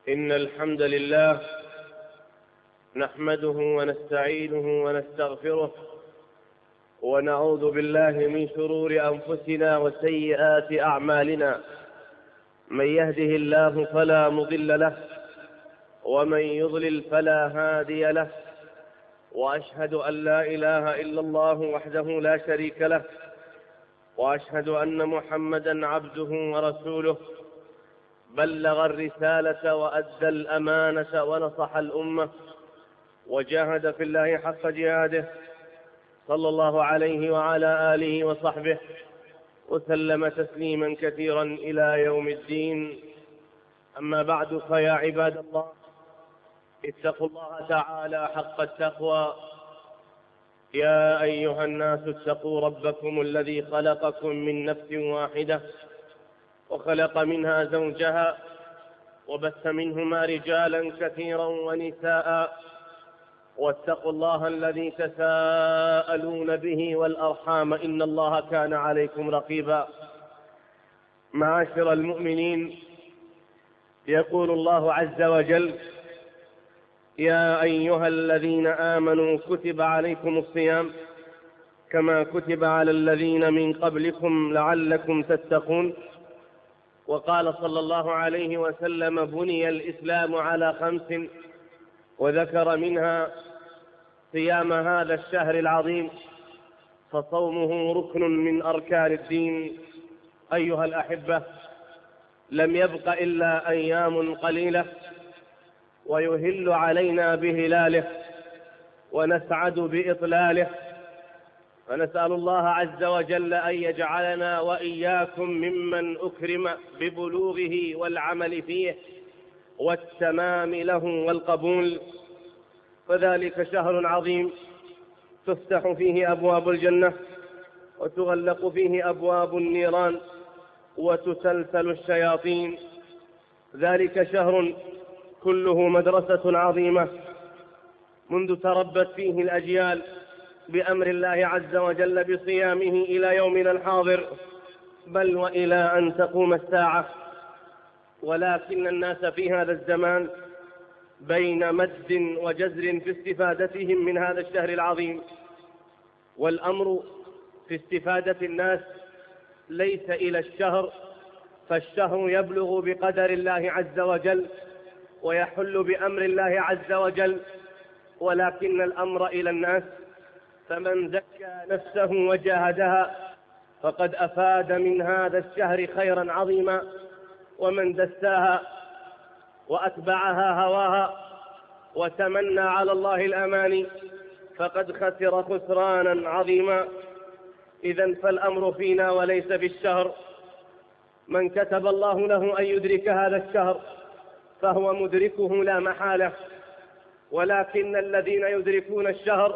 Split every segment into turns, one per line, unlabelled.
إن الحمد لله نحمده ونستعينه ونستغفره ونعوذ بالله من شرور أنفسنا وسيئات أعمالنا. من يهده الله فلا مضل له ومن يضلل فلا هادي له، وأشهد أن لا إله إلا الله وحده لا شريك له، وأشهد أن محمدا عبده ورسوله، بلغ الرسالة وأدى الأمانة ونصح الأمة وجاهد في الله حق جهاده، صلى الله عليه وعلى آله وصحبه وسلم تسليما كثيرا إلى يوم الدين. أما بعد، فيا عباد الله، اتقوا الله تعالى حق التقوى. يا أيها الناس اتقوا ربكم الذي خلقكم من نفس واحدة وخلق منها زوجها وبث منهما رجالا كثيرا ونساء، واتقوا الله الذي تساءلون به والأرحام، إن الله كان عليكم رقيبا. معاشر المؤمنين، يقول الله عز وجل: يا أيها الذين آمنوا كتب عليكم الصيام كما كتب على الذين من قبلكم لعلكم تتقون. وقال صلى الله عليه وسلم: بني الإسلام على 5، وذكر منها صيام هذا الشهر العظيم، فصومه ركن من أركان الدين. أيها الأحبة، لم يبق إلا أيام قليلة ويهل علينا بهلاله ونسعد بإطلاله، فنسأل الله عز وجل أن يجعلنا وإياكم ممن أكرم ببلوغه والعمل فيه والتمام له والقبول. فذلك شهر عظيم تفتح فيه أبواب الجنة وتغلق فيه أبواب النيران وتسلسل الشياطين. ذلك شهر كله مدرسة عظيمة منذ تربت فيه الأجيال بأمر الله عز وجل بصيامه إلى يومنا الحاضر، بل وإلى أن تقوم الساعة. ولكن الناس في هذا الزمان بين مد وجزر في استفادتهم من هذا الشهر العظيم، والأمر في استفادة الناس ليس إلى الشهر، فالشهر يبلغ بقدر الله عز وجل ويحل بأمر الله عز وجل، ولكن الأمر إلى الناس. فمن زكى نفسه وجاهدها فقد أفاد من هذا الشهر خيرا عظيما، ومن دساها وأتبعها هواها وتمنى على الله الأماني فقد خسر خسرانا عظيما. إذن فالأمر فينا وليس بالشهر. من كتب الله له أن يدرك هذا الشهر فهو مدركه لا محالة، ولكن الذين يدركون الشهر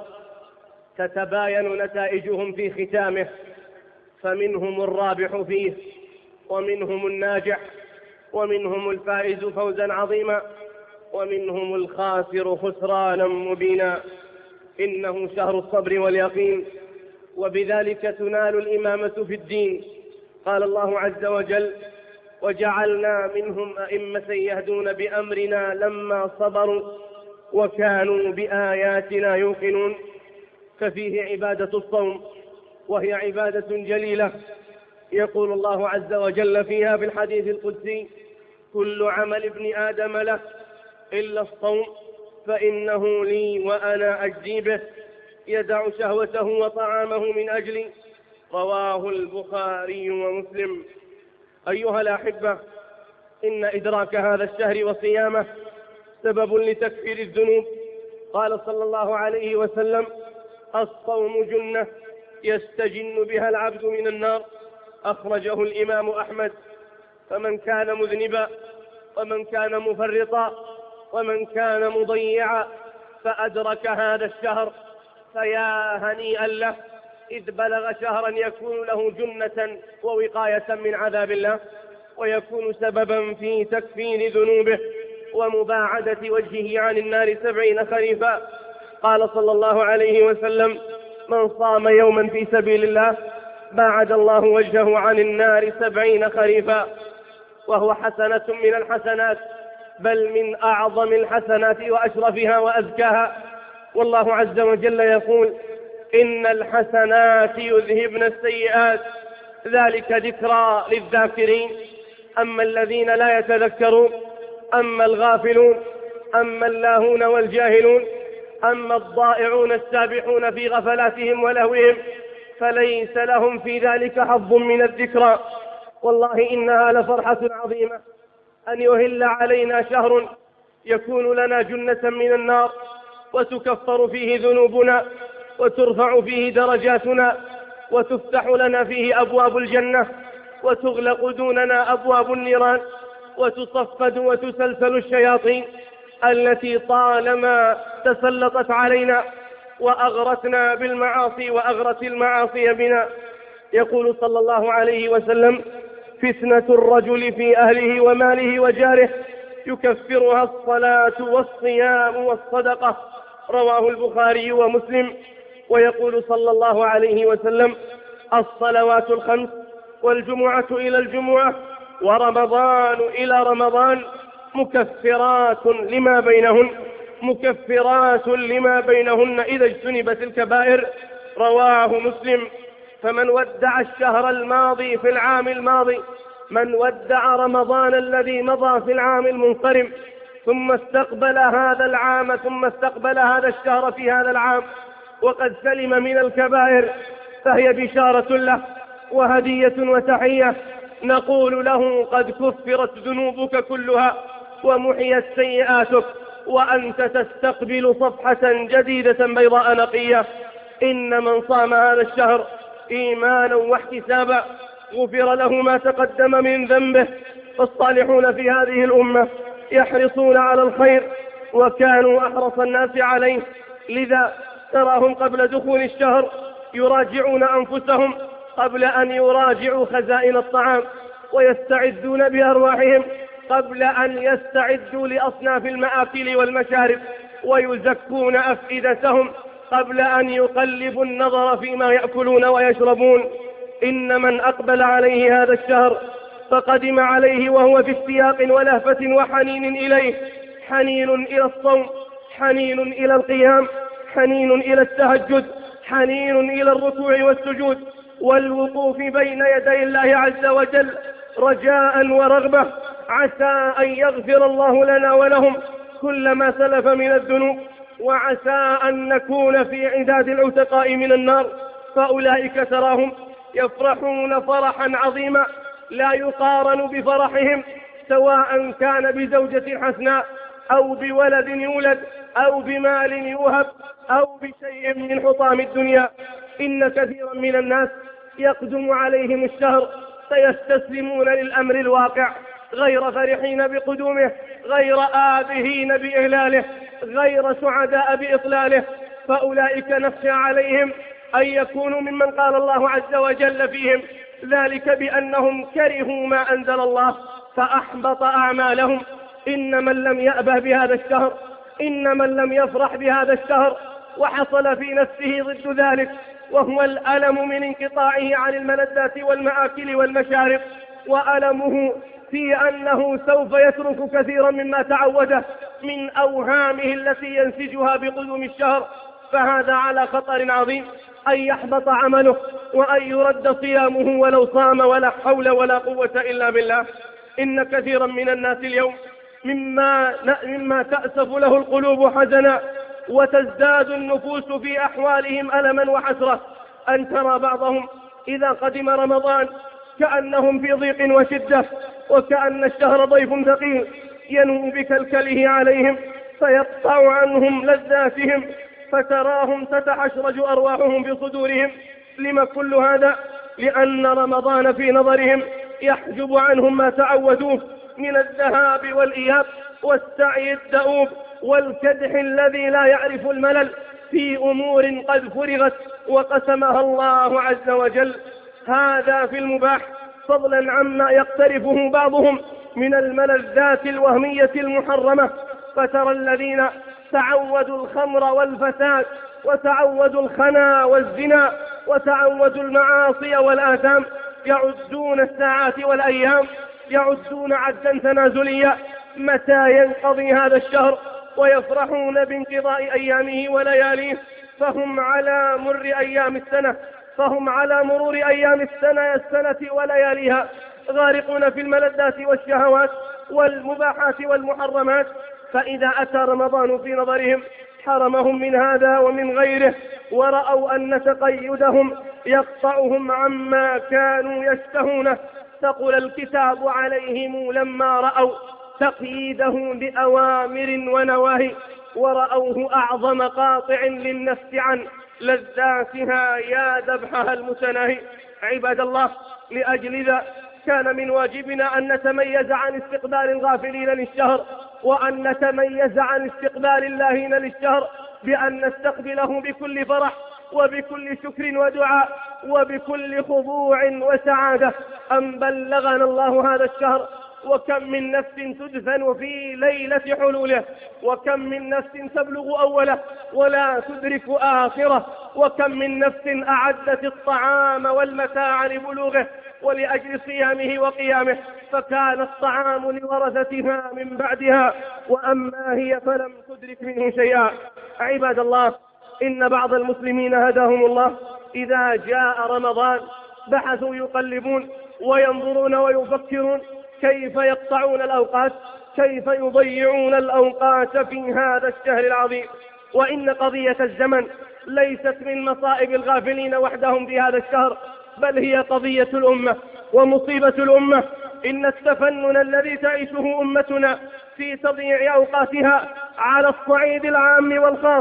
تتباين نتائجهم في ختامه، فمنهم الرابح فيه ومنهم الناجح ومنهم الفائز فوزا عظيما ومنهم الخاسر خسرانا مبينا. إنه شهر الصبر واليقين، وبذلك تنال الإمامة في الدين. قال الله عز وجل: وجعلنا منهم أئمة يهدون بأمرنا لما صبروا وكانوا بآياتنا يوقنون. ففيه عبادة الصوم، وهي عبادة جليلة. يقول الله عز وجل فيها في الحديث القدسي: كل عمل ابن آدم له إلا الصوم فإنه لي وأنا أجزي به، يدع شهوته وطعامه من أجلي. رواه البخاري ومسلم. أيها الأحبة، إن إدراك هذا الشهر وصيامه سبب لتكفير الذنوب. قال صلى الله عليه وسلم: الصوم جنة يستجن بها العبد من النار. أخرجه الإمام أحمد. فمن كان مذنبا ومن كان مفرطا ومن كان مضيعا فأدرك هذا الشهر فيا هنيئا له، إذ بلغ شهرا يكون له جنة ووقاية من عذاب الله، ويكون سببا في تكفير ذنوبه ومباعدة وجهه عن النار 70 خريفا. قال صلى الله عليه وسلم: من صام يوما في سبيل الله باعد الله وجهه عن النار 70 خريفا. وهو حسنة من الحسنات بل من أعظم الحسنات وأشرفها وأزكاها. والله عز وجل يقول: إن الحسنات يذهبن السيئات ذلك ذكرى للذاكرين. أما الذين لا يتذكرون، أما الغافلون، أما اللاهون والجاهلون، أما الضائعون السابحون في غفلاتهم ولهوهم، فليس لهم في ذلك حظ من الذكرى. والله إنها لفرحة عظيمة أن يهل علينا شهر يكون لنا جنة من النار، وتكفر فيه ذنوبنا، وترفع فيه درجاتنا، وتفتح لنا فيه أبواب الجنة، وتغلق دوننا أبواب النيران، وتصفد وتسلسل الشياطين التي طالما تسلطت علينا وأغرتنا بالمعاصي وأغرت المعاصي بنا. يقول صلى الله عليه وسلم: فتنة الرجل في أهله وماله وجاره يكفرها الصلاة والصيام والصدقة. رواه البخاري ومسلم. ويقول صلى الله عليه وسلم: الصلوات الخمس والجمعة إلى الجمعة ورمضان إلى رمضان مكفرات لما بينهن إذا اجتنبت الكبائر. رواه مسلم. فمن ودع الشهر الماضي في العام الماضي، من ودع رمضان الذي مضى في العام المنصرم، ثم استقبل هذا العام، ثم استقبل هذا الشهر في هذا العام وقد سلم من الكبائر، فهي بشارة له وهدية وتحية. نقول له: قد كفرت ذنوبك كلها ومحيت سيئاتك، وأنت تستقبل صفحة جديدة بيضاء نقية. إن من صام هذا الشهر إيمانا واحتسابا غفر له ما تقدم من ذنبه. فالصالحون في هذه الأمة يحرصون على الخير وكانوا أحرص الناس عليه، لذا تراهم قبل دخول الشهر يراجعون أنفسهم قبل أن يراجعوا خزائن الطعام، ويستعدون بأرواحهم قبل أن يستعدوا لأصناف المآكل والمشارب، ويزكون أفئدتهم قبل أن يقلبوا النظر فيما يأكلون ويشربون. إن من أقبل عليه هذا الشهر فقدم عليه وهو في اشتياق ولهفة وحنين إليه، حنين إلى الصوم، حنين إلى القيام، حنين إلى التهجد، حنين إلى الركوع والسجود والوقوف بين يدي الله عز وجل رجاء ورغبة، عسى أن يغفر الله لنا ولهم كل ما سلف من الذنوب، وعسى أن نكون في عداد العتقاء من النار. فأولئك تراهم يفرحون فرحا عظيما لا يقارن بفرحهم، سواء كان بزوجة حسناء أو بولد يولد أو بمال يوهب أو بشيء من حطام الدنيا. إن كثيرا من الناس يقدم عليهم الشهر فيستسلمون للأمر الواقع، غير فرحين بقدومه، غير آبهين بإهلاله، غير سعداء بإطلاله. فأولئك نخشى عليهم أن يكونوا ممن قال الله عز وجل فيهم ذلك بأنهم كرهوا ما أنزل الله فأحبط أعمالهم. إن من لم يأبه بهذا الشهر، إن من لم يفرح بهذا الشهر وحصل في نفسه ضد ذلك، وهو الألم من انقطاعه عن الملذات والمآكل والمشارب، وألمه في أنه سوف يترك كثيرا مما تعوده من أوهامه التي ينسجها بقدوم الشهر، فهذا على خطر عظيم أن يحبط عمله وأن يرد صيامه ولو صام، ولا حول ولا قوة إلا بالله. إن كثيرا من الناس اليوم مما تأسف له القلوب حزنا وتزداد النفوس في أحوالهم ألما وحسرة، أن ترى بعضهم إذا قدم رمضان كأنهم في ضيق وشدة، وكأن الشهر ضيف ثقيل ينوء بكلكله عليهم فيقطع عنهم لذاتهم، فتراهم تتحشرج أرواحهم في صدورهم. لما كل هذا؟ لأن رمضان في نظرهم يحجب عنهم ما تعودوه من الذهاب والإياب والسعي الدؤوب والكدح الذي لا يعرف الملل في أمور قد فرغت وقسمها الله عز وجل. هذا في المباح، فضلا عما يقترفه بعضهم من الملذات الوهمية المحرمة. فترى الذين تعودوا الخمر والفساد وتعودوا الخنا والزنا وتعودوا المعاصي والآثام يعدون الساعات والأيام، يعدون عدا تنازليا متى ينقضي هذا الشهر، ويفرحون بانقضاء أيامه ولياليه، فهم على مرور أيام السنة ولياليها غارقون في الملذات والشهوات والمباحات والمحرمات. فإذا أتى رمضان في نظرهم حرمهم من هذا ومن غيره، ورأوا أن تقيدهم يقطعهم عما كانوا يشتهونه. ثقل الكتاب عليهم لما رأوا تقييده بأوامر ونواهي، ورأوه أعظم قاطع للنفس عن لذاتها يا ذبحها المتناهي. عباد الله، لأجل ذا كان من واجبنا أن نتميز عن استقبال الغافلين للشهر، وأن نتميز عن استقبال اللاهين للشهر بأن نستقبله بكل فرح وبكل شكر ودعاء وبكل خضوع وسعادة. أن بلغنا الله هذا الشهر، وكم من نفس تدفن في ليلة حلوله، وكم من نفس تبلغ أوله ولا تدرك آخره، وكم من نفس أعدت الطعام والمتاع لبلوغه ولأجل صيامه وقيامه، فكان الطعام لورثتها من بعدها، وأما هي فلم تدرك منه شيئا. عباد الله، إن بعض المسلمين هداهم الله إذا جاء رمضان بحثوا يقلبون وينظرون ويفكرون كيف يقطعون الأوقات، كيف يضيعون الأوقات في هذا الشهر العظيم. وإن قضية الزمن ليست من مصائب الغافلين وحدهم في هذا الشهر، بل هي قضية الأمة ومصيبة الأمة. إن التفنن الذي تعيشه أمتنا في تضييع أوقاتها على الصعيد العام والخاص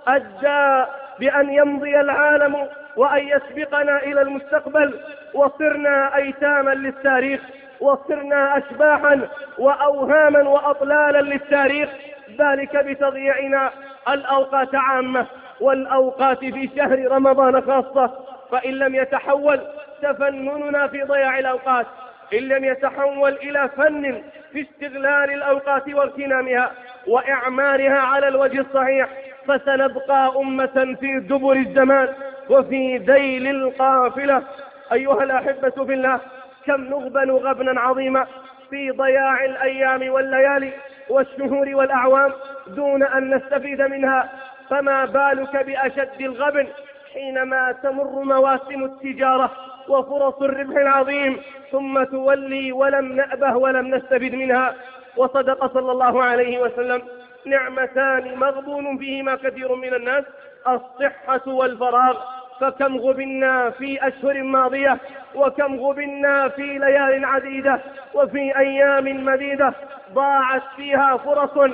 أدى بأن يمضي العالم وأن يسبقنا إلى المستقبل، وصرنا أيتاما للتاريخ، وصرنا أشباحا وأوهاما وأطلالا للتاريخ، ذلك بتضييعنا الأوقات عامة والأوقات في شهر رمضان خاصة. فإن لم يتحول تفنننا في ضياع الأوقات، إن لم يتحول إلى فن في استغلال الأوقات واغتنامها وإعمارها على الوجه الصحيح، فسنبقى أمة في دبر الزمان وفي ذيل القافلة. أيها الأحبة في الله، كم نغبن غبنا عظيما في ضياع الأيام والليالي والشهور والأعوام دون أن نستفيد منها، فما بالك بأشد الغبن حينما تمر مواسم التجارة وفرص الربح العظيم ثم تولي ولم نأبه ولم نستفد منها. وصدق صلى الله عليه وسلم: نعمتان مغبون فيهما كثير من الناس، الصحة والفراغ. فكم غبنا في أشهر ماضية، وكم غبنا في ليال عديدة وفي أيام مديدة ضاعت فيها فرص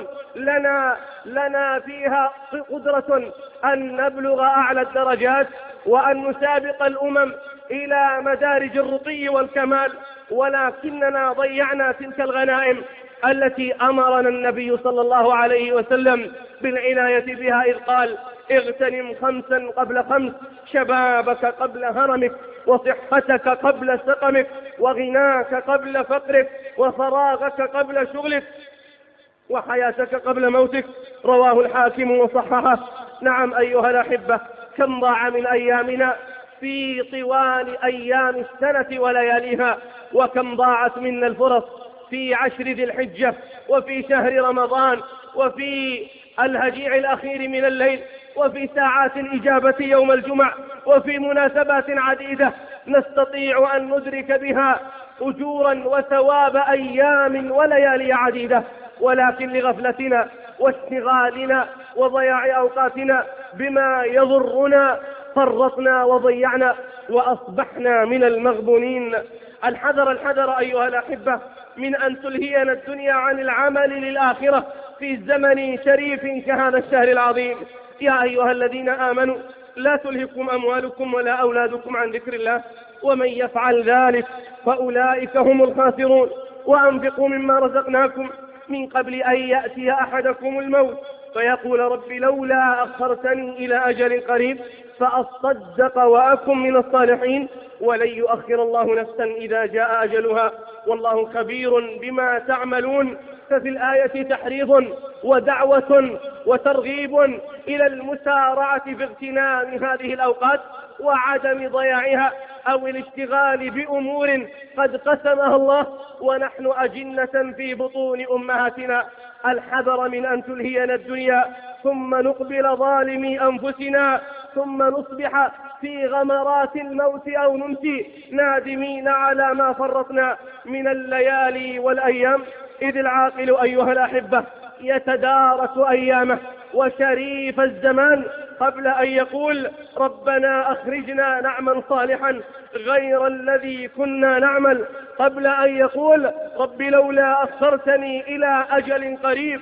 لنا فيها قدرة أن نبلغ أعلى الدرجات وأن نسابق الأمم إلى مدارج الرقي والكمال، ولكننا ضيعنا تلك الغنائم التي أمرنا النبي صلى الله عليه وسلم بالعناية بها، إذ قال: اغتنم 5 قبل 5، شبابك قبل هرمك، وصحتك قبل سقمك، وغناك قبل فقرك، وفراغك قبل شغلك، وحياتك قبل موتك. رواه الحاكم وصححه. نعم أيها الأحبة، كم ضاع من أيامنا في طوال أيام السنة ولياليها، وكم ضاعت منا الفرص في 10 ذي الحجة وفي شهر رمضان وفي الهجيع الأخير من الليل وفي ساعات الإجابة يوم الجمعة وفي مناسبات عديدة نستطيع أن ندرك بها أجورا وثواب أيام وليالي عديدة، ولكن لغفلتنا واشتغالنا وضياع أوقاتنا بما يضرنا فرطنا وضيعنا وأصبحنا من المغبونين. الحذر أيها الأحبة من أن تلهينا الدنيا عن العمل للآخرة في زمن شريف كهذا الشهر العظيم. يا أيها الذين آمنوا لا تلهكم أموالكم ولا أولادكم عن ذكر الله، ومن يفعل ذلك فأولئك هم الخاسرون. وأنفقوا مما رزقناكم من قبل أن يأتي أحدكم الموت فيقول: رب لولا أخرتني إلى أجل قريب فأصدق وأكن من الصالحين، ولن يؤخر الله نفسا إذا جاء أجلها، والله خبير بما تعملون. ففي الآية تحريض ودعوة وترغيب إلى المسارعة في اغتنام هذه الأوقات وعدم ضياعها أو الاشتغال بأمور قد قسمها الله ونحن أجنة في بطون أمهاتنا. الحذر من أن تلهينا الدنيا ثم نقبل ظالمي أنفسنا ثم نصبح في غمرات الموت أو نمسي نادمين على ما فرطنا من الليالي والأيام. إذ العاقل أيها الأحبة يتدارك أيامه وشريف الزمان قبل أن يقول ربنا أخرجنا نعمل صالحا غير الذي كنا نعمل، قبل أن يقول رب لولا أخرتني إلى أجل قريب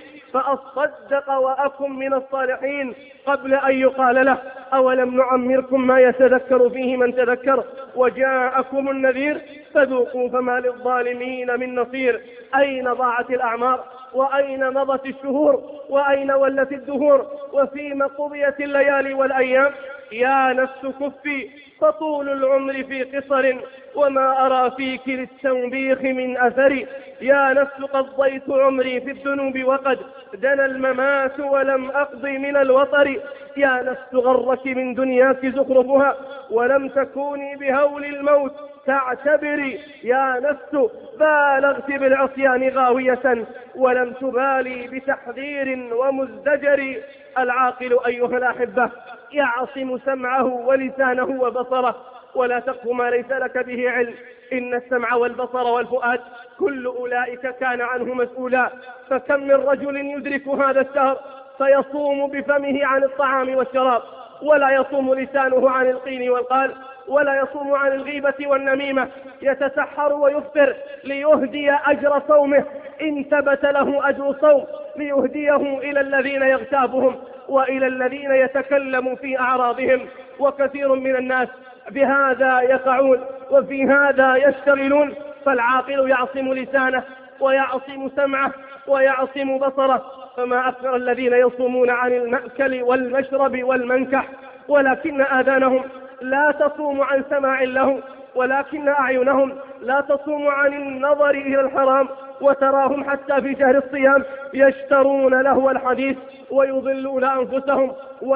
فأصدق وأكن من الصالحين، قبل أن يقال له أولم نعمركم ما يتذكر فيه من تذكر وجاءكم النذير فذوقوا فما للظالمين من نصير. أين ضاعت الأعمار وأين مضت الشهور وأين ولت الدهور وفيما قضيت الليالي والأيام؟ يا نفس كفي فطول العمر في قصر وما أرى فيك للتنبيخ من أثر. يا نفس قضيت عمري في الذنوب وقد دنا الممات ولم أقضي من الوطر. يا نفس غرك من دنياك زخرفها ولم تكوني بهول الموت تعتبري. يا نفس بالغت بالعصيان غاوية ولم تبالي بتحذير ومزدجر. العاقل أيها الأحبة يعصم سمعه ولسانه وبصره ولا تقف ما ليس لك به علم، إن السمع والبصر والفؤاد كل أولئك كان عنه مسؤولا. فكم من رجل يدرك هذا الشهر فيصوم بفمه عن الطعام والشراب ولا يصوم لسانه عن القيل والقال ولا يصوم عن الغيبة والنميمة، يتسحر ويفطر ليهدي أجر صومه إن ثبت له أجر صوم، ليهديه إلى الذين يغتابهم وإلى الذين يتكلم في أعراضهم. وكثير من الناس بهذا يقعون وفي هذا يشتغلون. فالعاقل يعصم لسانه ويعصم سمعه ويعصم بصره. فما أكثر الذين يصومون عن المأكل والمشرب والمنكح ولكن آذانهم لا تصوم عن سماع له، ولكن أعينهم لا تصوم عن النظر إلى الحرام. وتراهم حتى في شهر الصيام يشترون لهو الحديث ويضلون أنفسهم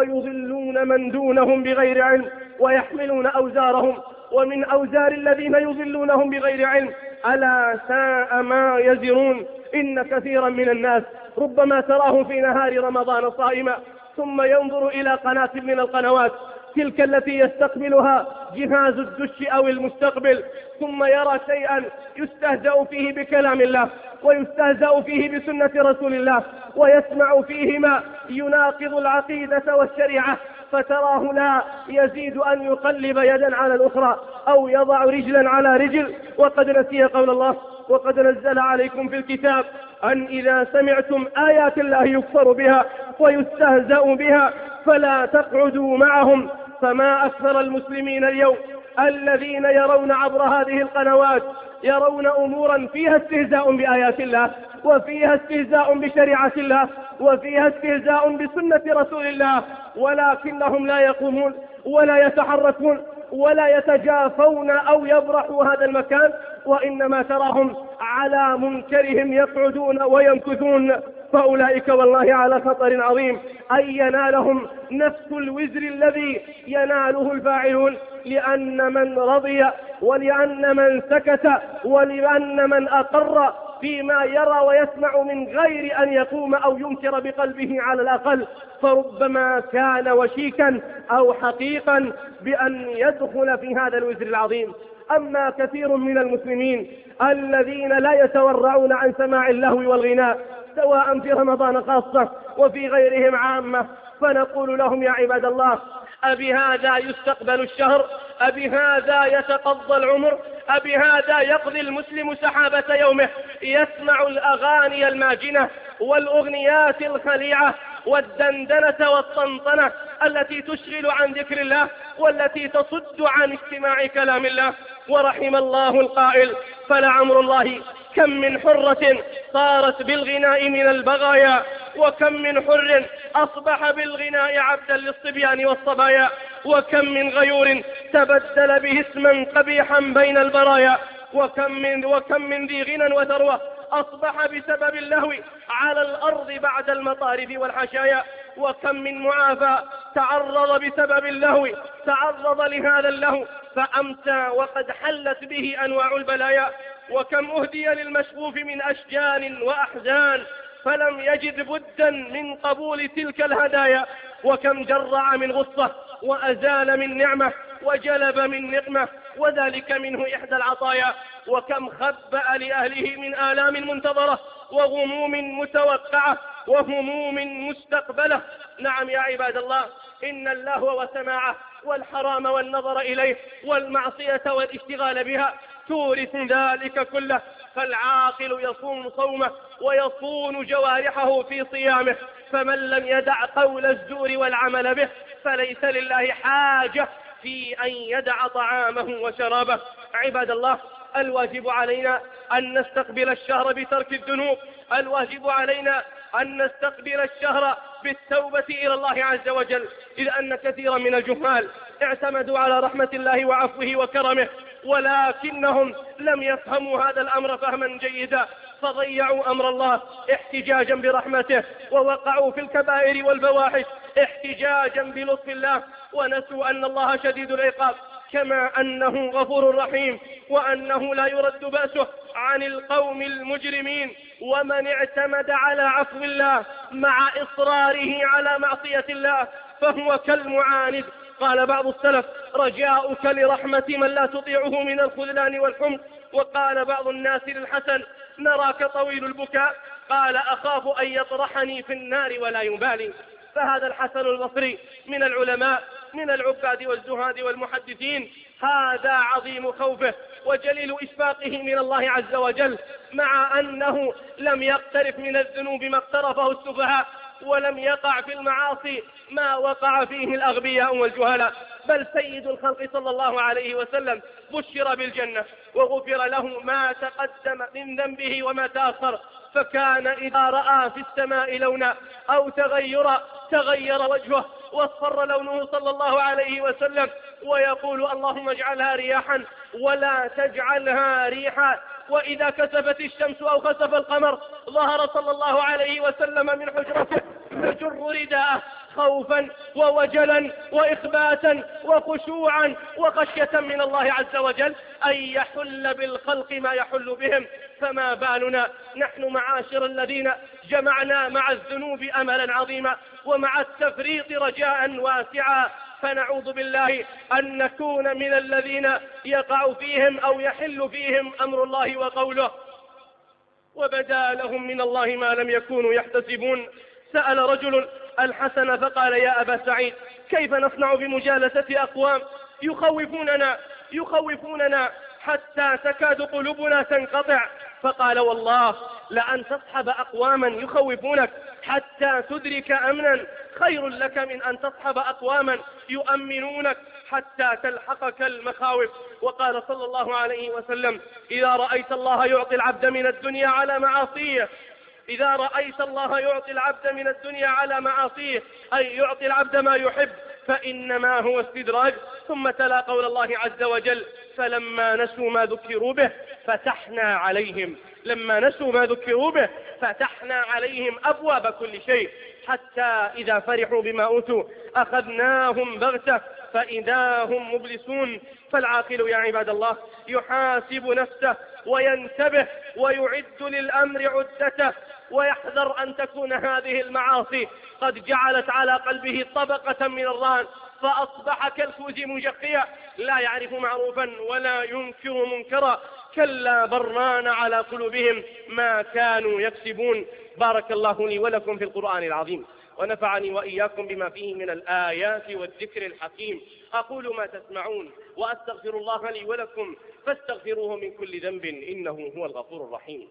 ويضلون من دونهم بغير علم ويحملون أوزارهم ومن أوزار الذين يضلونهم بغير علم. ألا ساء ما يزرون. إن كثيرا من الناس ربما تراه في نهار رمضان صائما ثم ينظر إلى قناة من القنوات تلك التي يستقبلها جهاز الدش أو المستقبل، ثم يرى شيئا يستهزأ فيه بكلام الله ويستهزأ فيه بسنة رسول الله ويسمع فيه ما يناقض العقيدة والشريعة، فتراه لا يزيد أن يقلب يدا على الأخرى أو يضع رجلا على رجل، وقد نسي قول الله وقد نزل عليكم في الكتاب أن إذا سمعتم آيات الله يكفر بها ويستهزأ بها فلا تقعدوا معهم. فما أكثر المسلمين اليوم الذين يرون عبر هذه القنوات يرون أمورا فيها استهزاء بآيات الله وفيها استهزاء بشريعة الله وفيها استهزاء بسنة رسول الله، ولكنهم لا يقومون ولا يتحركون ولا يتجافون أو يبرحوا هذا المكان، وإنما تراهم على منكرهم يقعدون ويمكثون. فأولئك والله على خطر عظيم أن ينالهم نفس الوزر الذي يناله الفاعلون، لأن من رضي ولأن من سكت ولأن من أقر فيما يرى ويسمع من غير أن يقوم أو ينكر بقلبه على الأقل، فربما كان وشيكا أو حقيقا بأن يدخل في هذا الوزر العظيم. أما كثير من المسلمين الذين لا يتورعون عن سماع اللهو والغناء سواء في رمضان خاصة وفي غيرهم عامة، فنقول لهم يا عباد الله أبهذا يستقبل الشهر؟ أبهذا يتقضى العمر؟ أبهذا يقضي المسلم سحابة يومه يسمع الأغاني الماجنة والأغنيات الخليعة والدندنة والطنطنة التي تشغل عن ذكر الله والتي تصد عن استماع كلام الله؟ ورحم الله القائل فلعمر الله كم من حرة صارت بالغناء من البغايا وكم من حر أصبح بالغناء عبدا للصبيان والصبايا وكم من غيور تبدل به اسما قبيحا بين البرايا وكم من ذي غنى وثروة أصبح بسبب اللهو على الأرض بعد المطارف والحشايا. وكم من معافى تعرض بسبب اللهو، تعرض لهذا اللهو فأمسى وقد حلت به أنواع البلايا. وكم أهدي للمشغوف من أشجان وأحزان فلم يجد بدا من قبول تلك الهدايا. وكم جرع من غصة وأزال من نعمة وجلب من نقمة، وذلك منه إحدى العطايا. وكم خبأ لأهله من آلام منتظرة وغموم متوقعة وهموم مستقبلة. نعم يا عباد الله، إن اللهو وسماعه والحرام والنظر إليه والمعصية والاشتغال بها تورث ذلك كله. فالعاقل يصوم صومه ويصون جوارحه في صيامه، فمن لم يدع قول الزور والعمل به فليس لله حاجة في أن يدع طعامه وشرابه. عباد الله، الواجب علينا أن نستقبل الشهر بترك الذنوب، الواجب علينا أن نستقبل الشهر بالتوبة إلى الله عز وجل، إذ أن كثيرا من الجهال اعتمدوا على رحمة الله وعفوه وكرمه، ولكنهم لم يفهموا هذا الأمر فهما جيدا، فضيعوا أمر الله احتجاجا برحمته، ووقعوا في الكبائر والفواحش احتجاجا بلطف الله، ونسوا أن الله شديد العقاب كما أنه غفور رحيم، وأنه لا يرد بأسه عن القوم المجرمين. ومن اعتمد على عفو الله مع إصراره على معصية الله فهو كالمعاند. قال بعض السلف: رجاؤك لرحمة من لا تطيعه من الخذلان والحمق. وقال بعض الناس للحسن: نراك طويل البكاء، قال أخاف أن يطرحني في النار ولا يبالي. فهذا الحسن البصري من العلماء، من العباد والزهاد والمحدثين، هذا عظيم خوفه وجليل إشفاقه من الله عز وجل، مع أنه لم يقترف من الذنوب ما اقترفه السفهاء، ولم يقع في المعاصي ما وقع فيه الأغبياء والجهلاء، بل سيد الخلق صلى الله عليه وسلم بشر بالجنة وغفر له ما تقدم من ذنبه وما تأخر، فكان إذا رأى في السماء لونا أو تغير وجهه واصفر لونه صلى الله عليه وسلم، ويقول: اللهم اجعلها رياحا ولا تجعلها ريحا. وإذا كسفت الشمس أو خسف القمر ظهر صلى الله عليه وسلم من حجرته يجر رداءه خوفا ووجلا وإخباتا وخشوعا وخشية من الله عز وجل أن يحل بالخلق ما يحل بهم. فما بالنا نحن معاشر الذين جمعنا مع الذنوب أملا عظيما ومع التفريط رجاء واسعا، فنعوذ بالله أن نكون من الذين يقع فيهم أو يحل فيهم أمر الله وقوله وبدا لهم من الله ما لم يكونوا يحتسبون. سأل رجل الحسن فقال: يا أبا سعيد، كيف نصنع بمجالسة أقوام يخوفوننا حتى تكاد قلوبنا تنقطع؟ فقال: والله لأن تصحب أقواما يخوفونك حتى تدرك أمنا خير لك من أن تصحب أقواما يؤمنونك حتى تلحقك المخاوف. وقال صلى الله عليه وسلم: إذا رأيت الله يعطي العبد من الدنيا على معاصيه، إذا رأيت الله يعطي العبد من الدنيا على معاصيه، أي يعطي العبد ما يحب، فإنما هو استدراج. ثم تلا قول الله عز وجل: فلما نسوا ما ذكروا به فتحنا عليهم، لما نسوا ما ذكروا به فتحنا عليهم أبواب كل شيء، حتى إذا فرحوا بما أوتوا أخذناهم بغتة فإذا هم مبلسون. فالعاقل يا عباد الله يحاسب نفسه وينتبه ويعد للأمر عدته، ويحذر أن تكون هذه المعاصي قد جعلت على قلبه طبقة من الران، فأصبح كالكوز مجخيا لا يعرف معروفا ولا ينكر منكرا. كلا بران على قلوبهم ما كانوا يكسبون. بارك الله لي ولكم في القرآن العظيم، ونفعني وإياكم بما فيه من الآيات والذكر الحكيم. أقول ما تسمعون وأستغفر الله لي ولكم فاستغفروه من كل ذنب إنه هو الغفور الرحيم.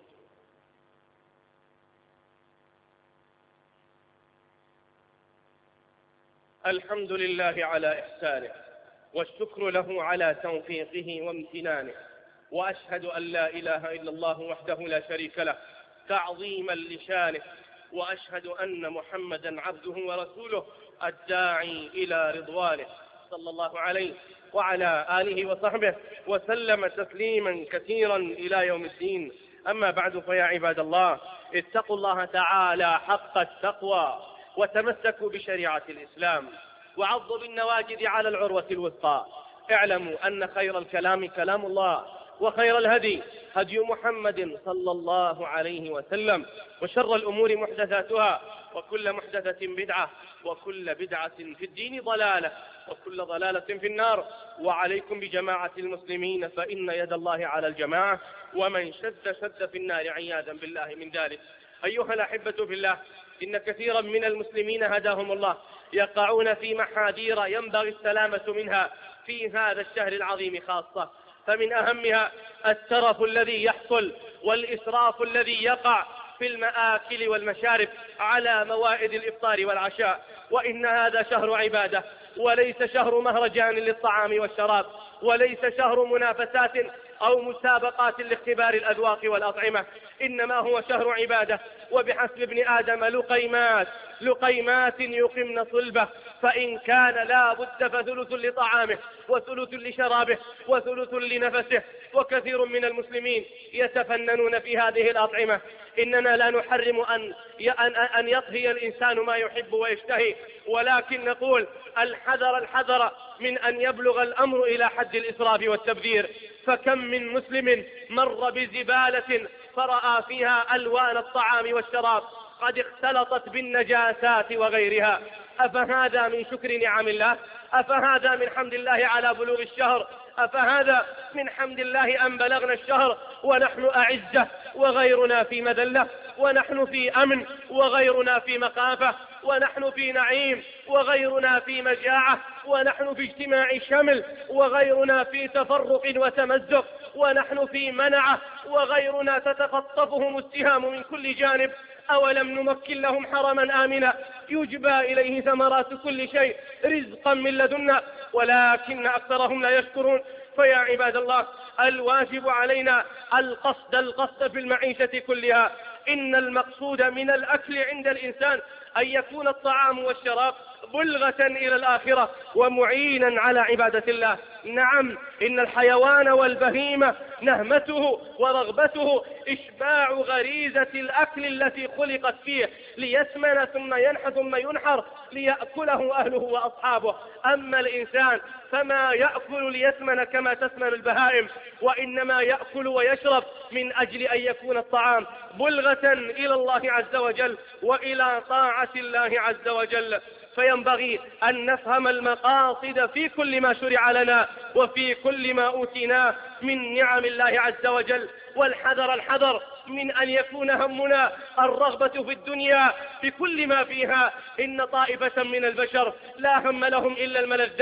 الحمد لله على إحسانه، والشكر له على توفيقه وامتنانه، وأشهد أن لا إله إلا الله وحده لا شريك له تعظيما لشانه، وأشهد أن محمدا عبده ورسوله الداعي إلى رضوانه، صلى الله عليه وعلى آله وصحبه وسلم تسليما كثيرا إلى يوم الدين. أما بعد، فيا عباد الله، اتقوا الله تعالى حق التقوى، وتمسكوا بشريعة الإسلام، وعضوا بالنواجذ على العروة الوثقى. اعلموا أن خير الكلام كلام الله، وخير الهدي هدي محمد صلى الله عليه وسلم، وشر الأمور محدثاتها، وكل محدثة بدعة، وكل بدعة في الدين ضلالة، وكل ضلالة في النار. وعليكم بجماعة المسلمين، فإن يد الله على الجماعة، ومن شد في النار عياذا بالله من ذلك. أيها الأحبة في الله، إن كثيرا من المسلمين هداهم الله يقعون في محاذير ينبغي السلامة منها في هذا الشهر العظيم خاصة، فمن أهمها الترف الذي يحصل والإسراف الذي يقع في المآكل والمشارب على موائد الإفطار والعشاء. وإن هذا شهر عبادة، وليس شهر مهرجان للطعام والشراب، وليس شهر منافسات أو مسابقات لاختبار الأذواق والأطعمة، إنما هو شهر عبادة. وبحسب ابن آدم لقيمات يقمن صلبه، فإن كان لا بد فثلث لطعامه، وثلث لشرابه، وثلث لنفسه. وكثير من المسلمين يتفننون في هذه الأطعمة. إننا لا نحرم أن يطهي الإنسان ما يحب ويشتهي، ولكن نقول الحذر من أن يبلغ الأمر إلى حد الإسراف والتبذير. فكم من مسلم مر بزبالة فرأى فيها ألوان الطعام والشراب قد اختلطت بالنجاسات وغيرها. أفهذا من شكر نعم الله؟ أفهذا من حمد الله على بلوغ الشهر؟ أفهذا من حمد الله أن بلغنا الشهر ونحن أعزة وغيرنا في مذلة، ونحن في أمن وغيرنا في مخافة، ونحن في نعيم وغيرنا في مجاعة، ونحن في اجتماع شمل وغيرنا في تفرق وتمزق، ونحن في منعة وغيرنا تتخطفهم السهام من كل جانب. أولم نمكن لهم حرما آمنا يجبى إليه ثمرات كل شيء رزقا من لدنا، ولكن أكثرهم لا يشكرون. فيا عباد الله، الواجب علينا القصد في المعيشة كلها. إن المقصود من الأكل عند الإنسان أن يكون الطعام والشراب بلغة إلى الآخرة ومعينا على عبادة الله. نعم، إن الحيوان والبهيمة نهمته ورغبته إشباع غريزة الأكل التي خلقت فيه، ليسمن ثم ينحى ثم ينحر ليأكله أهله وأصحابه. أما الإنسان فما يأكل ليسمن كما تسمن البهائم، وإنما يأكل ويشرب من أجل أن يكون الطعام بلغة إلى الله عز وجل وإلى طاعة الله عز وجل. فينبغي أن نفهم المقاصد في كل ما شرع لنا وفي كل ما أوتيناه من نعم الله عز وجل، والحذر من أن يكون همنا الرغبة في الدنيا بكل ما فيها. إن طائفة من البشر لا هم لهم إلا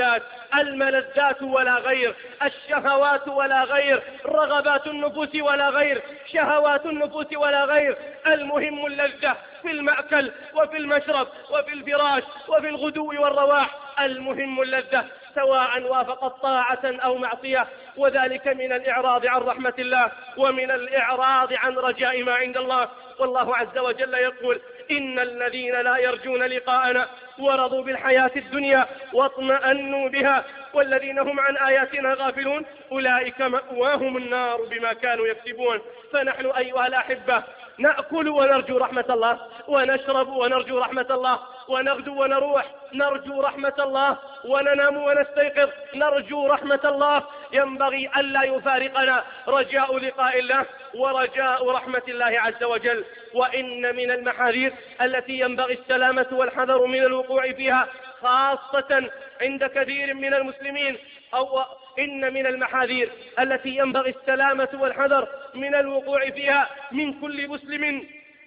الملذات ولا غير، الشهوات ولا غير، رغبات النفوس ولا غير، شهوات النفوس ولا غير. المهم اللذة في المأكل وفي المشرب وفي الفراش وفي الغدو والرواح. المهم اللذة سواء وافقت طاعة أو معصية، وذلك من الإعراض عن رحمة الله ومن الإعراض عن رجاء ما عند الله. والله عز وجل يقول: إن الذين لا يرجون لقاءنا ورضوا بالحياة الدنيا واطمأنوا بها والذين هم عن آياتنا غافلون أولئك مأواهم النار بما كانوا يكسبون. فنحن أيها الأحبة نأكل ونرجو رحمة الله، ونشرب ونرجو رحمة الله، ونغدو ونروح نرجو رحمة الله، وننام ونستيقظ نرجو رحمة الله. ينبغي ألا يفارقنا رجاء لقاء الله ورجاء رحمة الله عز وجل. وإن من المحاذير التي ينبغي السلامة والحذر من الوقوع فيها خاصة عند كثير من المسلمين، أو إن من المحاذير التي ينبغي السلامة والحذر من الوقوع فيها من كل مسلم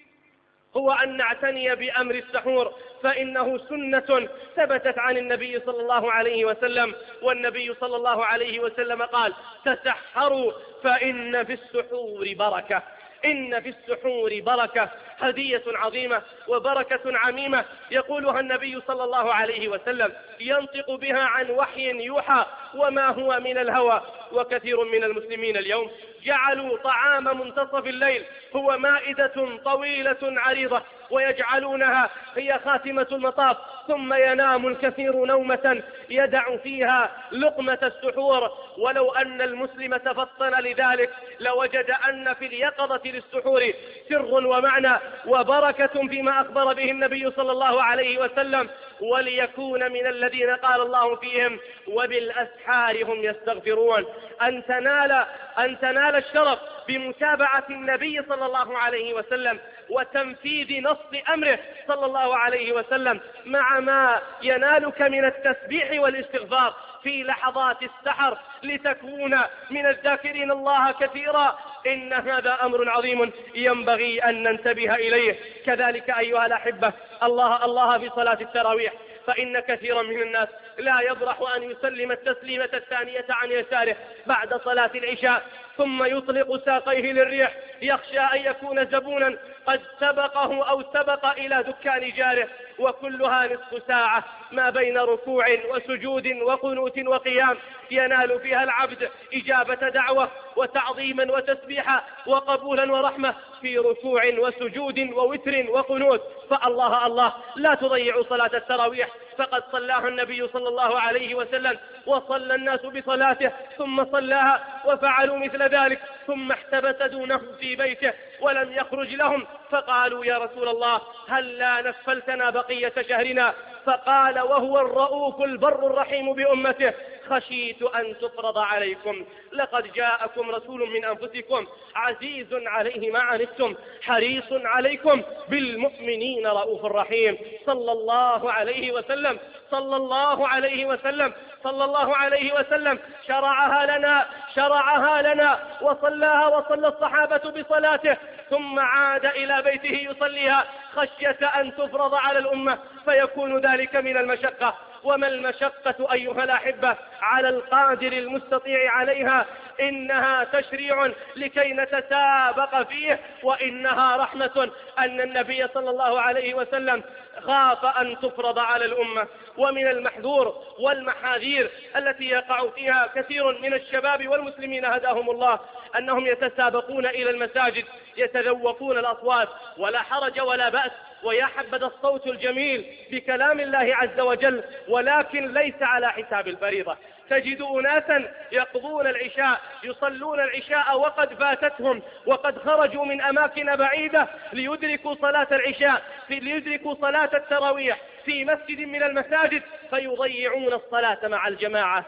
هو أن نعتني بأمر السحور، فإنه سنة ثبتت عن النبي صلى الله عليه وسلم. والنبي صلى الله عليه وسلم قال: تسحروا فإن في السحور بركة. إن في السحور بركة، هدية عظيمة وبركة عميمة يقولها النبي صلى الله عليه وسلم، ينطق بها عن وحي يوحى وما هو من الهوى. وكثير من المسلمين اليوم جعلوا طعام منتصف الليل هو مائدة طويلة عريضة ويجعلونها هي خاتمة المطاف، ثم ينام الكثير نومة يدع فيها لقمة السحور. ولو أن المسلم تفطن لذلك لوجد أن في اليقظة للسحور سر ومعنى وبركة فيما أخبر به النبي صلى الله عليه وسلم، وليكون من الذين قال الله فيهم وبالأسحار هم يستغفرون. أن تنال الشرف بمتابعة النبي صلى الله عليه وسلم وتنفيذ نص أمره صلى الله عليه وسلم مع ما ينالك من التسبيح والاستغفار في لحظات السحر لتكون من الذاكرين الله كثيرا. إن هذا أمر عظيم ينبغي أن ننتبه إليه. كذلك أيها الأحبة، الله في صلاة التراويح، فإن كثيرا من الناس لا يبرح أن يسلم التسليمة الثانية عن يساره بعد صلاة العشاء، ثم يطلق ساقيه للريح يخشى أن يكون زبونا قد سبقه أو سبق إلى دكان جاره، وكلها نصف ساعة ما بين ركوع وسجود وقنوت وقيام ينال فيها العبد إجابة دعوة وتعظيما وتسبيحا وقبولا ورحمة في ركوع وسجود ووتر وقنوت. فالله لا تضيعوا صلاة التراويح، فقد صلاها النبي صلى الله عليه وسلم وصلى الناس بصلاته ثم صلاها وفعلوا مثل ذلك، ثم احتبس دونه في بيته ولم يخرج لهم، فقالوا يا رسول الله هل لا نفلتنا بقية شهرنا؟ فقال وهو الرؤوف البر الرحيم بأمته خشيت أن تفرض عليكم، لقد جاءكم رسول من أنفسكم عزيز عليه ما عنتم حريص عليكم بالمؤمنين رؤوف رحيم. صلى الله عليه وسلم صلى الله عليه وسلم صلى الله عليه وسلم شرعها لنا وصلاها وصلى الصحابة بصلاته، ثم عاد إلى بيته يصليها خشية أن تفرض على الأمة فيكون ذلك من المشقة. وما المشقة أيها الأحبة على القادر المستطيع عليها؟ إنها تشريع لكي نتسابق فيه، وإنها رحمة أن النبي صلى الله عليه وسلم خاف أن تفرض على الأمة. ومن المحذور والمحاذير التي يقع فيها كثير من الشباب والمسلمين هداهم الله أنهم يتسابقون إلى المساجد يتذوقون الأصوات، ولا حرج ولا بأس، ويا حبذا الصوت الجميل بكلام الله عز وجل، ولكن ليس على حساب الفريضة. تجد أناسا يقضون العشاء يصلون العشاء وقد فاتتهم وقد خرجوا من أماكن بعيدة ليدركوا صلاة العشاء ليدركوا صلاة التراويح في مسجد من المساجد، فيضيعون الصلاة مع الجماعة.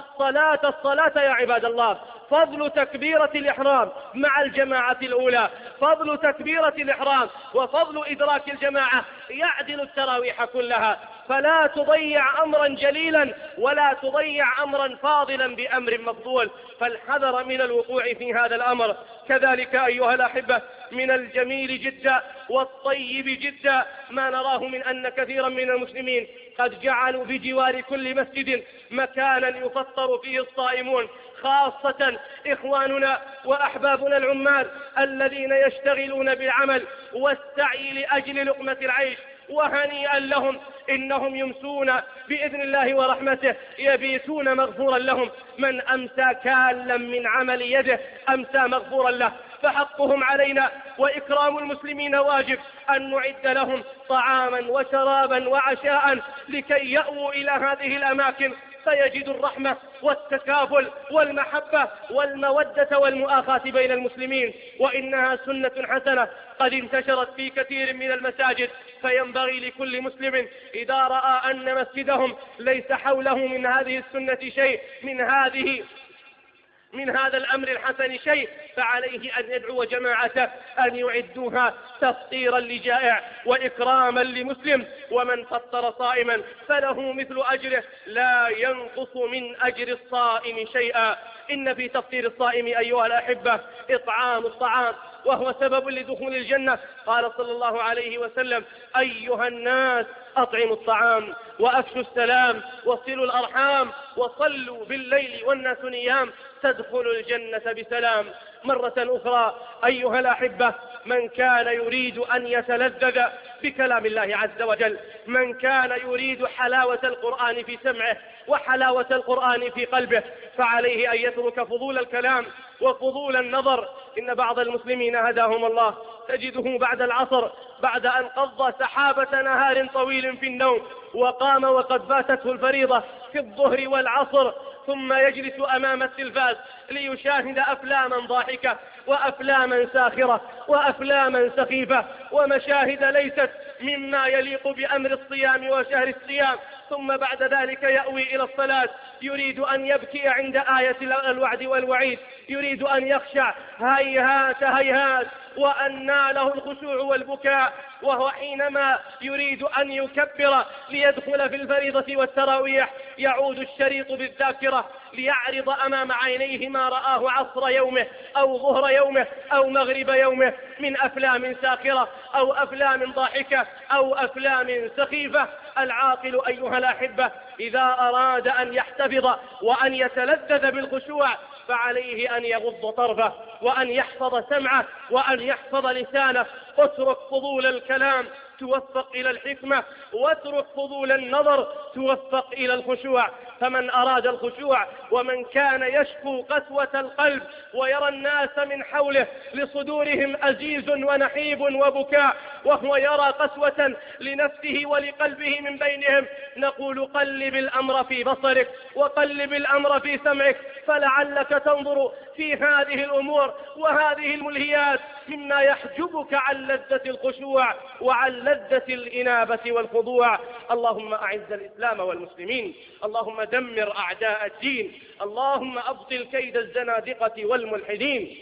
الصلاة يا عباد الله، فضل تكبيرة الإحرام مع الجماعة الأولى، فضل تكبيرة الإحرام وفضل إدراك الجماعة يعدل التراويح كلها. فلا تضيع أمرا جليلا ولا تضيع أمرا فاضلا بأمر مفضول، فالحذر من الوقوع في هذا الأمر. كذلك أيها الأحبة، من الجميل جدا والطيب جدا ما نراه من أن كثيرا من المسلمين قد جعلوا بجوار كل مسجد مكانا يفطر فيه الصائمون، خاصة إخواننا وأحبابنا العمال الذين يشتغلون بالعمل والسعي لأجل لقمة العيش، وهنيئا لهم، إنهم يمسون بإذن الله ورحمته يبيتون مغفورا لهم. من أمسى كالا من عمل يده أمسى مغفورا له، فحقهم علينا وإكرام المسلمين واجب أن نعد لهم طعاما وشرابا وعشاء لكي يأووا إلى هذه الأماكن فيجدوا الرحمة والتكافل والمحبة والمودة والمؤاخاة بين المسلمين. وإنها سنة حسنة قد انتشرت في كثير من المساجد، فينبغي لكل مسلم إذا رأى أن مسجدهم ليس حوله من هذه السنة شيء، من هذا الأمر الحسن شيء، فعليه أن يدعو جماعته أن يعدوها تفطيرا لجائع وإكراما لمسلم. ومن فطر صائما فله مثل أجره لا ينقص من أجر الصائم شيئا. إن في تفطير الصائم أيها الأحبة إطعام الطعام، وهو سبب لدخول الجنة. قال صلى الله عليه وسلم: أيها الناس أطعموا الطعام وأفشوا السلام وصلوا الأرحام وصلوا بالليل والناس نيام تدخلوا الجنة بسلام. مرة أخرى أيها الأحبة، من كان يريد أن يتلذذ بكلام الله عز وجل، من كان يريد حلاوة القرآن في سمعه وحلاوة القرآن في قلبه، فعليه أن يترك فضول الكلام وفضول النظر. إن بعض المسلمين هداهم الله تجده بعد العصر، بعد أن قضى سحابة نهار طويل في النوم وقام وقد فاتته الفريضة في الظهر والعصر، ثم يجلس أمام التلفاز ليشاهد أفلاما ضاحكة وأفلاما ساخرة وأفلاما سخيفة ومشاهد ليست مما يليق بأمر الصيام وشهر الصيام، ثم بعد ذلك يأوي إلى الصلاة يريد أن يبكي عند آية الوعد والوعيد، يريد أن يخشع، هيهات هيهات وأنى له الخشوع والبكاء، وهو حينما يريد أن يكبر ليدخل في الفريضة والتراويح يعود الشريط بالذاكرة ليعرض أمام عينيه ما رآه عصر يومه أو ظهر يومه أو مغرب يومه من أفلام ساخرة أو أفلام ضاحكة أو أفلام سخيفة. العاقل أيها الأحبة إذا أراد أن يحتفظ وأن يتلذذ بالخشوع فعليه أن يغض طرفه وأن يحفظ سمعه وأن يحفظ لسانه. اترك فضول الكلام توفق إلى الحكمة، واترك فضول النظر توفق إلى الخشوع. فمن أراد الخشوع ومن كان يشكو قسوة القلب ويرى الناس من حوله لصدورهم أزيز ونحيب وبكاء وهو يرى قسوة لنفسه ولقلبه من بينهم، نقول قلب الأمر في بصرك وقلب الأمر في سمعك، فلعلك تنظر في هذه الأمور وهذه الملهيات مما يحجبك عن لذة الخشوع وعن لذة الإنابة والخضوع. اللهم أعز الإسلام والمسلمين، اللهم دمر أعداء الدين، اللهم أبطل كيد الزنادقة والملحدين.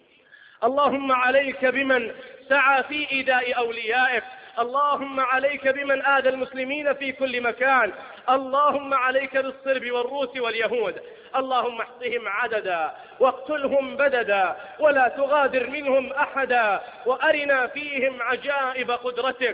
اللهم عليك بمن سعى في إيذاء أوليائك، اللهم عليك بمن آذى المسلمين في كل مكان، اللهم عليك بالصرب والروس واليهود، اللهم احصهم عددا واقتلهم بددا ولا تغادر منهم أحدا وأرنا فيهم عجائب قدرتك.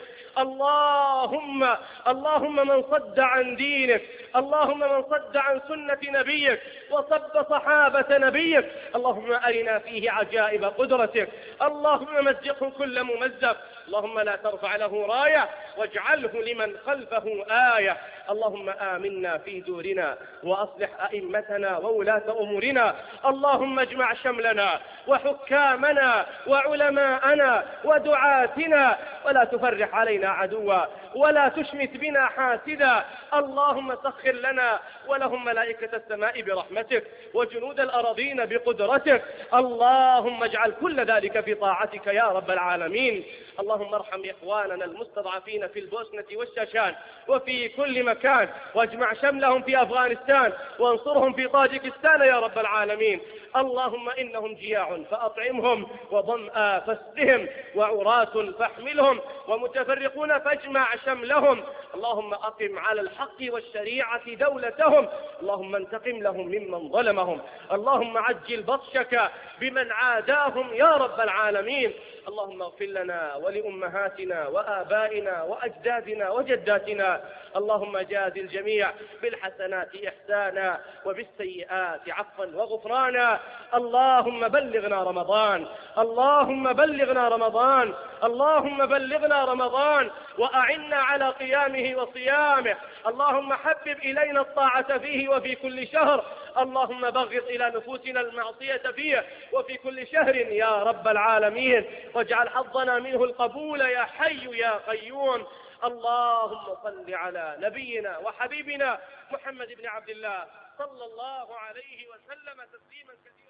اللهم من صد عن دينك، اللهم من صد عن سنة نبيك وصب صحابة نبيك، اللهم أرنا فيه عجائب قدرتك، اللهم مزقه كل ممزق، اللهم لا ترفع له راية واجعله لمن خلفه آية. اللهم آمنا في دورنا وأصلح أئمتنا وولاة أمورنا، اللهم اجمع شملنا وحكامنا وعلماءنا ودعاتنا ولا تفرح علينا عدوا ولا تشمت بنا حاسدا. اللهم سخر لنا ولهم ملائكة السماء برحمتك وجنود الأراضين بقدرتك، اللهم اجعل كل ذلك في طاعتك يا رب العالمين. اللهم ارحم إخواننا المستضعفين في البوسنة والشاشان وفي كل مكان، واجمع شملهم في أفغانستان وانصرهم في طاجكستان يا رب العالمين. اللهم إنهم جياع فأطعمهم وظمآ فاسقهم وعراة فاحملهم ومتفرقون فاجمع شملهم. اللهم أقم على الحق والشريعة دولتهم، اللهم انتقم لهم ممن ظلمهم، اللهم عجل بطشك بمن عاداهم يا رب العالمين. اللهم اغفر لنا ولأمهاتنا وآبائنا وأجدادنا وجداتنا، اللهم جاز الجميع بالحسنات إحسانا وبالسيئات عفوا وغفرانا. اللهم بلغنا رمضان، اللهم بلغنا رمضان، اللهم بلغنا رمضان وأعنا على قيامه وصيامه. اللهم حبب إلينا الطاعة فيه وفي كل شهر، اللهم بغض إلى نفوسنا المعصية فيه وفي كل شهر يا رب العالمين، واجعل حظنا منه القبول يا حي يا قيوم. اللهم صل على نبينا وحبيبنا محمد بن عبد الله صلى الله عليه وسلم تسليما كثيرا.